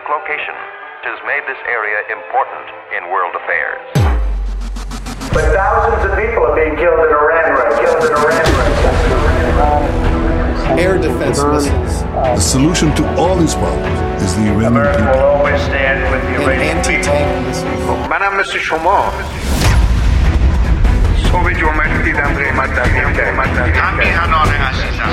strategic location. 'Tis made this area important in world affairs. But thousands of people are being killed in Iran Air defense missiles. The solution to all these problems is the Iranian America people. will always stand with the And Iranian anti-tank people. missiles. منم مثل شما صبح جمعه دیدم قیمت هم میهنان عزیزم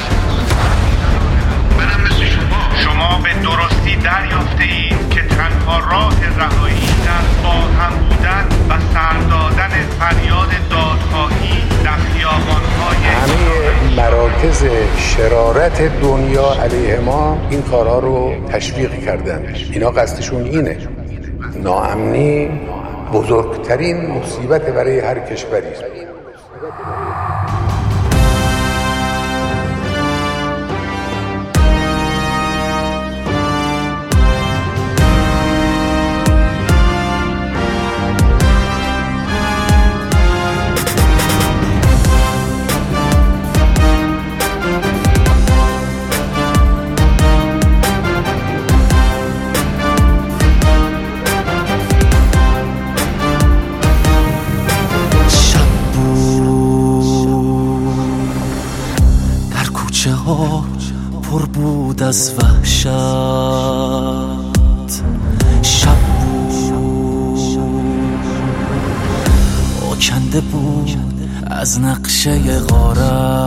منم مثل شما به درستی دریافته اید که تنها راه رهایی در با هم بودن و سر دادن فریاد دادخواهی در خیابان‌های همه مراکز شرارت دنیا علیه ما این کارها رو تشویق کردن. اینا قصدشون اینه. ناامنی بزرگترین مصیبت برای هر کشوری است. پر بود از وحشت، شب بود آکنده بود از نقشه غارت.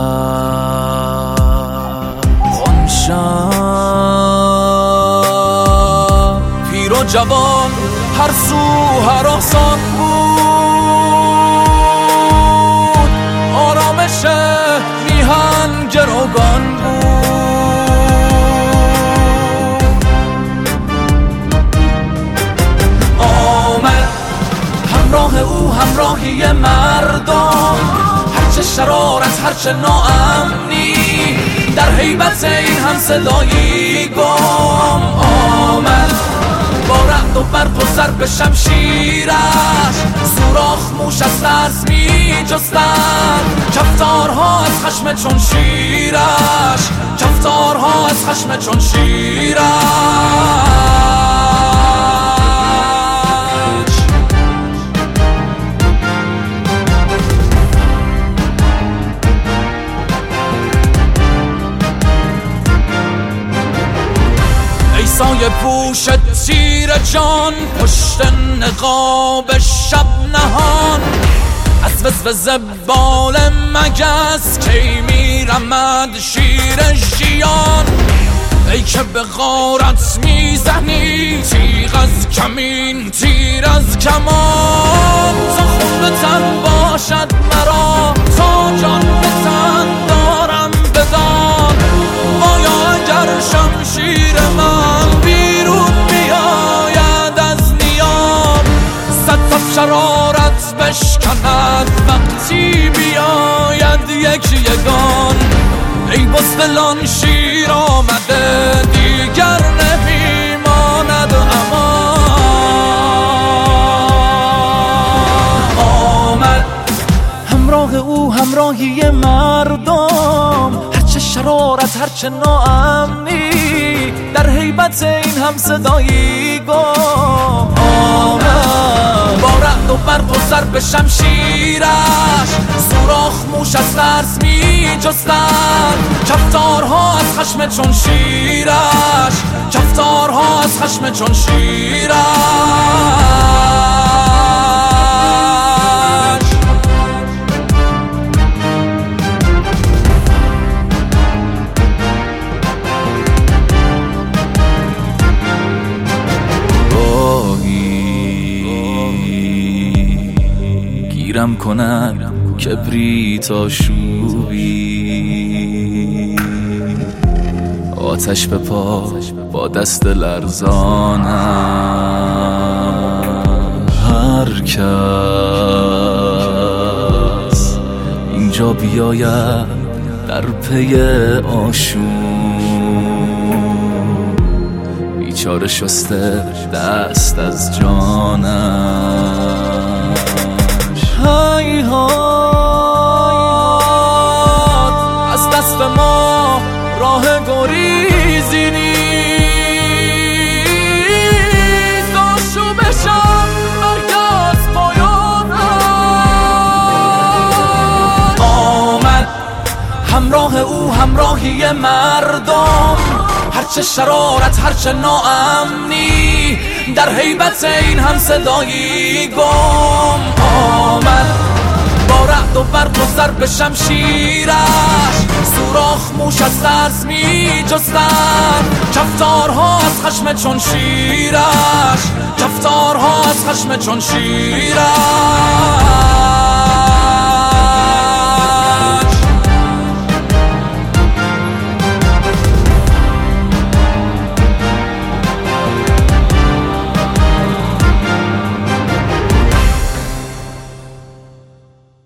آن شب پیر و جوان هر سو هراسان بود، آرامش میهن گروگان بود. همراه او همراهی مردم، هرچه شرارت هرچه ناامنی، در هیبت این هم صدایی گم آمد. با رعد و برق و ضرب شمشیرش سوراخ موش از ترس می جستند. کفتارها از خشم چون شیرش، کفتارها از خشم چون شیرش. سایه پوش تیر جان، پشت نقاب شب نهان، از وزوز بال مگس کی میرمد شیر ژیان. ای که به غارت میزنی تیغ از کمین تیر از کمان، تا خون به تن باشد مرا تا جان به تن دارم بدان. آیا اگر شمشیر من بیرون بیاید از نیام، صد صف شرارت بشکند وقتی بیاید یک یگان. ای بزدلان شیر آمده دیگر نمیماند امان. آمد همراه او همراهی مردم، هرچه شرارت هرچه ناامنی، در هیبت این هم صدایی گم آمد. با رعد و برق و ضرب شمشیرش سوراخ موش از ترس می جستند. کفتارها از خشم چون شیرش، کفتارها از خشم چون شیرش. گیرم کنن کبریت آشوبی، آتش به پا با دست لرزانم. هر کس اینجا بیاید در پی آشوب، بیچاره شسته دست از جانم. هیهات از دست ما راه گریزی نیست، راه او همراهی مردم، هرچه شرارت هرچه ناامنی، در هیبت این هم صدایی گم آمد. با رعد و برق و ضرب شمشیرش سوراخ موش از ترس می جستن، کفتارها از خشم چون شیرش، کفتارها از خشم چون شیرش.